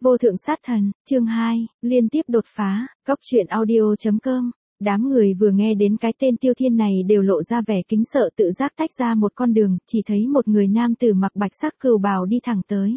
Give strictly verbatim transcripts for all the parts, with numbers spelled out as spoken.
Vô thượng sát thần, chương hai, liên tiếp đột phá, góc truyện audio.com. Đám người vừa nghe đến cái tên Tiêu Thiên này đều lộ ra vẻ kính sợ, tự giác tách ra một con đường, chỉ thấy một người nam tử mặc bạch sắc cừu bào đi thẳng tới.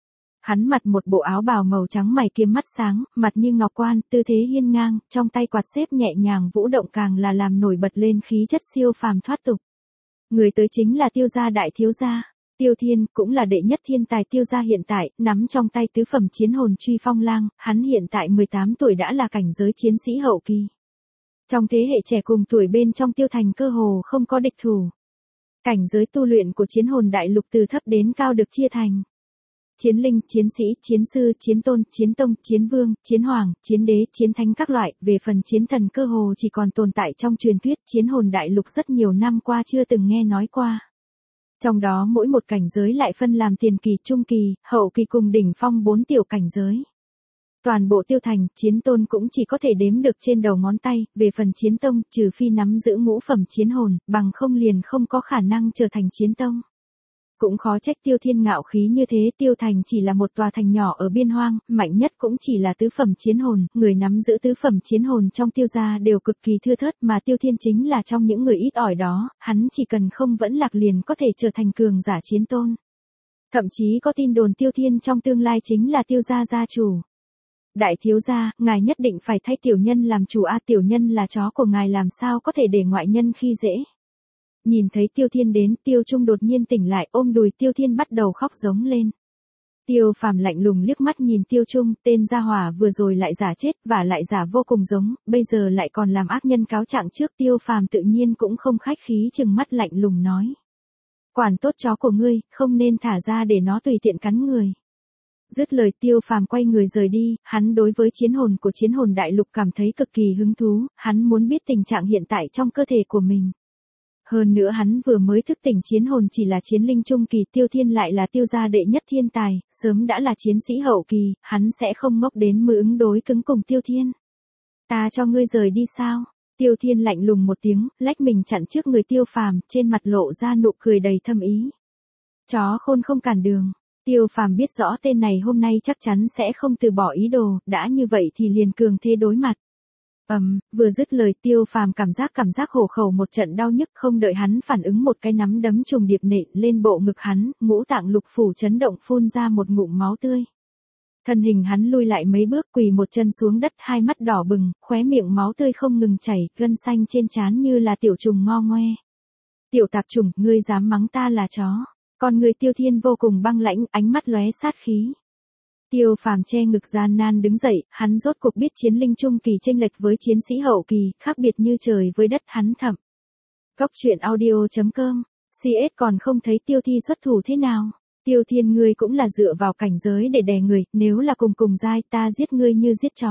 Hắn mặc một bộ áo bào màu trắng, mày kiếm mắt sáng, mặt như ngọc quan, tư thế hiên ngang, trong tay quạt xếp nhẹ nhàng vũ động, càng là làm nổi bật lên khí chất siêu phàm thoát tục. Người tới chính là Tiêu gia đại thiếu gia. Tiêu Thiên cũng là đệ nhất thiên tài Tiêu gia hiện tại, nắm trong tay tứ phẩm chiến hồn Truy Phong Lang, hắn hiện tại mười tám tuổi đã là cảnh giới chiến sĩ hậu kỳ. Trong thế hệ trẻ cùng tuổi bên trong Tiêu Thành cơ hồ không có địch thủ. Cảnh giới tu luyện của chiến hồn đại lục từ thấp đến cao được chia thành chiến linh, chiến sĩ, chiến sư, chiến tôn, chiến tông, chiến vương, chiến hoàng, chiến đế, chiến thánh các loại. Về phần chiến thần cơ hồ chỉ còn tồn tại trong truyền thuyết, chiến hồn đại lục rất nhiều năm qua chưa từng nghe nói qua. Trong đó mỗi một cảnh giới lại phân làm tiền kỳ, trung kỳ, hậu kỳ cùng đỉnh phong bốn tiểu cảnh giới. Toàn bộ Tiêu Thành, chiến tôn cũng chỉ có thể đếm được trên đầu ngón tay, về phần chiến tông, trừ phi nắm giữ ngũ phẩm chiến hồn, bằng không liền không có khả năng trở thành chiến tông. Cũng khó trách Tiêu Thiên ngạo khí như thế. Tiêu Thành chỉ là một tòa thành nhỏ ở biên hoang, mạnh nhất cũng chỉ là tứ phẩm chiến hồn, người nắm giữ tứ phẩm chiến hồn trong Tiêu gia đều cực kỳ thưa thớt, mà Tiêu Thiên chính là trong những người ít ỏi đó, hắn chỉ cần không vẫn lạc liền có thể trở thành cường giả chiến tôn. Thậm chí có tin đồn Tiêu Thiên trong tương lai chính là Tiêu gia gia chủ. Đại thiếu gia, ngài nhất định phải thay tiểu nhân làm chủ a, tiểu nhân là chó của ngài, làm sao có thể để ngoại nhân khi dễ. Nhìn thấy Tiêu Thiên đến, Tiêu Trung đột nhiên tỉnh lại, ôm đùi Tiêu Thiên bắt đầu khóc giống lên. Tiêu Phàm lạnh lùng liếc mắt nhìn Tiêu Trung, tên gia hỏa vừa rồi lại giả chết, và lại giả vô cùng giống, bây giờ lại còn làm ác nhân cáo trạng trước. Tiêu Phàm tự nhiên cũng không khách khí, trừng mắt lạnh lùng nói: quản tốt chó của ngươi, không nên thả ra để nó tùy tiện cắn người. Dứt lời, Tiêu Phàm quay người rời đi. Hắn đối với chiến hồn của chiến hồn đại lục cảm thấy cực kỳ hứng thú, hắn muốn biết tình trạng hiện tại trong cơ thể của mình. Hơn nữa hắn vừa mới thức tỉnh chiến hồn chỉ là chiến linh trung kỳ, Tiêu Thiên lại là Tiêu gia đệ nhất thiên tài, sớm đã là chiến sĩ hậu kỳ, hắn sẽ không ngốc đến mức ứng đối cứng cùng Tiêu Thiên. Ta cho ngươi rời đi sao? Tiêu Thiên lạnh lùng một tiếng, lách mình chặn trước người Tiêu Phàm, trên mặt lộ ra nụ cười đầy thâm ý. Chó khôn không cản đường. Tiêu Phàm biết rõ tên này hôm nay chắc chắn sẽ không từ bỏ ý đồ, đã như vậy thì liền cường thế đối mặt. Ầm, um, vừa dứt lời, Tiêu Phàm cảm giác cảm giác hổ khẩu một trận đau nhức, không đợi hắn phản ứng, một cái nắm đấm trùng điệp nện lên bộ ngực hắn, ngũ tạng lục phủ chấn động, phun ra một ngụm máu tươi. Thân hình hắn lui lại mấy bước, quỳ một chân xuống đất, hai mắt đỏ bừng, khóe miệng máu tươi không ngừng chảy, gân xanh trên trán như là tiểu trùng ngo ngoe. Tiểu tạp trùng, ngươi dám mắng ta là chó? Con người Tiêu Thiên vô cùng băng lãnh, ánh mắt lóe sát khí. Tiêu Phàm che ngực gian nan đứng dậy, hắn rốt cuộc biết chiến linh trung kỳ chênh lệch với chiến sĩ hậu kỳ, khác biệt như trời với đất. Hắn thầm. Góc truyện audio.com, xê ét còn không thấy Tiêu Thi xuất thủ thế nào? Tiêu Thiên, ngươi cũng là dựa vào cảnh giới để đè người, nếu là cùng cùng giai, ta giết ngươi như giết chó.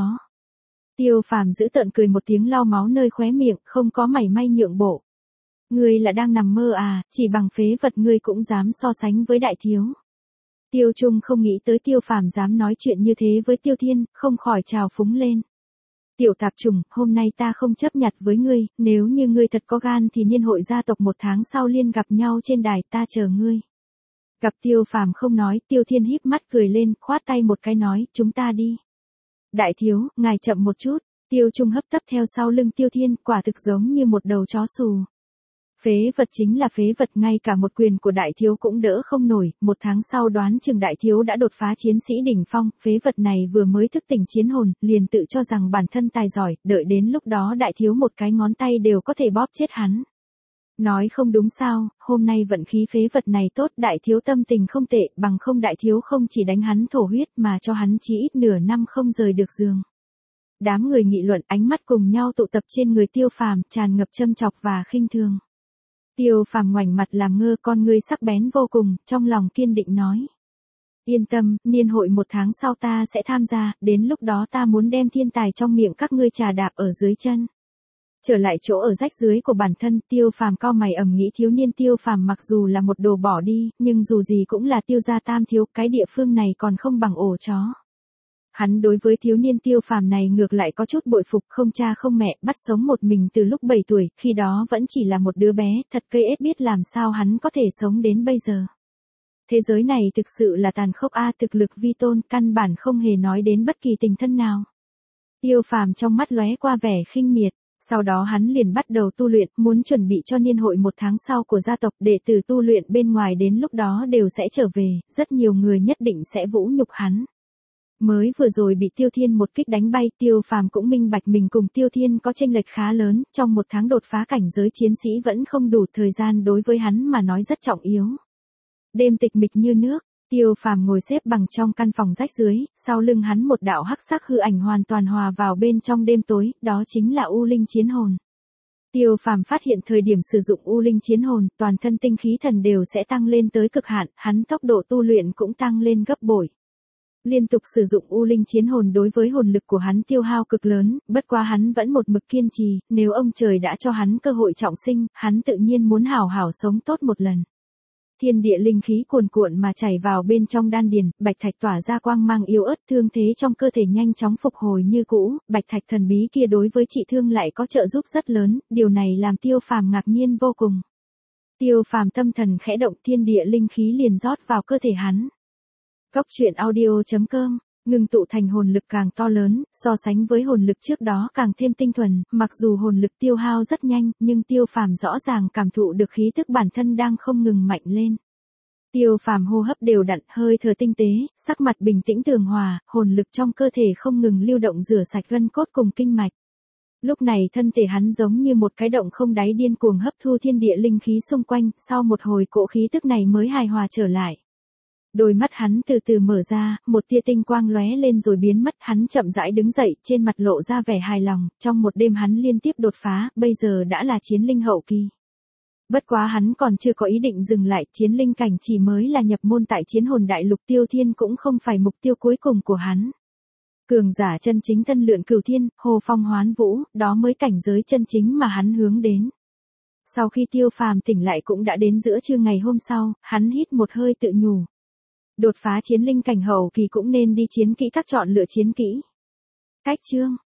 Tiêu Phàm giữ tợn cười một tiếng, lau máu nơi khóe miệng, không có mảy may nhượng bộ. Ngươi là đang nằm mơ à, chỉ bằng phế vật ngươi cũng dám so sánh với đại thiếu. Tiêu Trung không nghĩ tới Tiêu Phàm dám nói chuyện như thế với Tiêu Thiên, không khỏi trào phúng lên. Tiểu tạp trùng, hôm nay ta không chấp nhặt với ngươi, nếu như ngươi thật có gan thì niên hội gia tộc một tháng sau liên gặp nhau trên đài, ta chờ ngươi. Gặp Tiêu Phàm không nói, Tiêu Thiên híp mắt cười lên, khoát tay một cái nói, chúng ta đi. Đại thiếu, ngài chậm một chút. Tiêu Trung hấp tấp theo sau lưng Tiêu Thiên, quả thực giống như một đầu chó xù. Phế vật chính là phế vật, ngay cả một quyền của đại thiếu cũng đỡ không nổi, một tháng sau đoán chừng đại thiếu đã đột phá chiến sĩ đỉnh phong, phế vật này vừa mới thức tỉnh chiến hồn, liền tự cho rằng bản thân tài giỏi, đợi đến lúc đó đại thiếu một cái ngón tay đều có thể bóp chết hắn. Nói không đúng sao, hôm nay vận khí phế vật này tốt, đại thiếu tâm tình không tệ, bằng không đại thiếu không chỉ đánh hắn thổ huyết mà cho hắn chỉ ít nửa năm không rời được giường. Đám người nghị luận, ánh mắt cùng nhau tụ tập trên người Tiêu Phàm, tràn ngập châm chọc và khinh thường. Tiêu Phàm ngoảnh mặt làm ngơ, con ngươi sắc bén vô cùng, trong lòng kiên định nói. Yên tâm, niên hội một tháng sau ta sẽ tham gia, đến lúc đó ta muốn đem thiên tài trong miệng các ngươi trà đạp ở dưới chân. Trở lại chỗ ở rách dưới của bản thân, Tiêu Phàm cau mày ầm nghĩ, thiếu niên Tiêu Phàm mặc dù là một đồ bỏ đi, nhưng dù gì cũng là Tiêu gia tam thiếu, cái địa phương này còn không bằng ổ chó. Hắn đối với thiếu niên Tiêu Phàm này ngược lại có chút bội phục, không cha không mẹ, bắt sống một mình từ lúc bảy tuổi, khi đó vẫn chỉ là một đứa bé, thật cây ếch biết làm sao hắn có thể sống đến bây giờ. Thế giới này thực sự là tàn khốc a, thực lực vi tôn, căn bản không hề nói đến bất kỳ tình thân nào. Tiêu Phàm trong mắt lóe qua vẻ khinh miệt, sau đó hắn liền bắt đầu tu luyện, muốn chuẩn bị cho niên hội một tháng sau của gia tộc, đệ tử tu luyện bên ngoài đến lúc đó đều sẽ trở về, rất nhiều người nhất định sẽ vũ nhục hắn. Mới vừa rồi bị Tiêu Thiên một kích đánh bay, Tiêu Phàm cũng minh bạch mình cùng Tiêu Thiên có chênh lệch khá lớn, trong một tháng đột phá cảnh giới chiến sĩ vẫn không đủ, thời gian đối với hắn mà nói rất trọng yếu. Đêm tịch mịch như nước, Tiêu Phàm ngồi xếp bằng trong căn phòng rách dưới, sau lưng hắn một đạo hắc sắc hư ảnh hoàn toàn hòa vào bên trong đêm tối, đó chính là U Linh Chiến Hồn. Tiêu Phàm phát hiện thời điểm sử dụng U Linh Chiến Hồn, toàn thân tinh khí thần đều sẽ tăng lên tới cực hạn, hắn tốc độ tu luyện cũng tăng lên gấp bội. Liên tục sử dụng U Linh Chiến Hồn đối với hồn lực của hắn tiêu hao cực lớn, bất quá hắn vẫn một mực kiên trì, nếu ông trời đã cho hắn cơ hội trọng sinh, hắn tự nhiên muốn hảo hảo sống tốt một lần. Thiên địa linh khí cuồn cuộn mà chảy vào bên trong đan điền, bạch thạch tỏa ra quang mang yếu ớt, thương thế trong cơ thể nhanh chóng phục hồi như cũ, bạch thạch thần bí kia đối với trị thương lại có trợ giúp rất lớn, điều này làm Tiêu Phàm ngạc nhiên vô cùng. Tiêu Phàm tâm thần khẽ động, thiên địa linh khí liền rót vào cơ thể hắn. Góc truyện audio chấm com, ngừng tụ thành hồn lực càng to lớn, so sánh với hồn lực trước đó càng thêm tinh thuần, mặc dù hồn lực tiêu hao rất nhanh, nhưng Tiêu Phàm rõ ràng cảm thụ được khí tức bản thân đang không ngừng mạnh lên. Tiêu Phàm hô hấp đều đặn, hơi thở tinh tế, sắc mặt bình tĩnh tường hòa, hồn lực trong cơ thể không ngừng lưu động rửa sạch gân cốt cùng kinh mạch. Lúc này thân thể hắn giống như một cái động không đáy điên cuồng hấp thu thiên địa linh khí xung quanh, sau một hồi cỗ khí tức này mới hài hòa trở lại. Đôi mắt hắn từ từ mở ra, một tia tinh quang lóe lên rồi biến mất, hắn chậm rãi đứng dậy, trên mặt lộ ra vẻ hài lòng, trong một đêm hắn liên tiếp đột phá, bây giờ đã là chiến linh hậu kỳ. Bất quá hắn còn chưa có ý định dừng lại, chiến linh cảnh chỉ mới là nhập môn tại Chiến Hồn Đại Lục, Tiêu Thiên cũng không phải mục tiêu cuối cùng của hắn. Cường giả chân chính thân lượn cửu thiên, hồ phong hoán vũ, đó mới cảnh giới chân chính mà hắn hướng đến. Sau khi Tiêu Phàm tỉnh lại cũng đã đến giữa trưa ngày hôm sau, hắn hít một hơi tự nhủ. Đột phá chiến linh cảnh hậu kỳ cũng nên đi chiến kỹ các chọn lựa chiến kỹ. Cách chương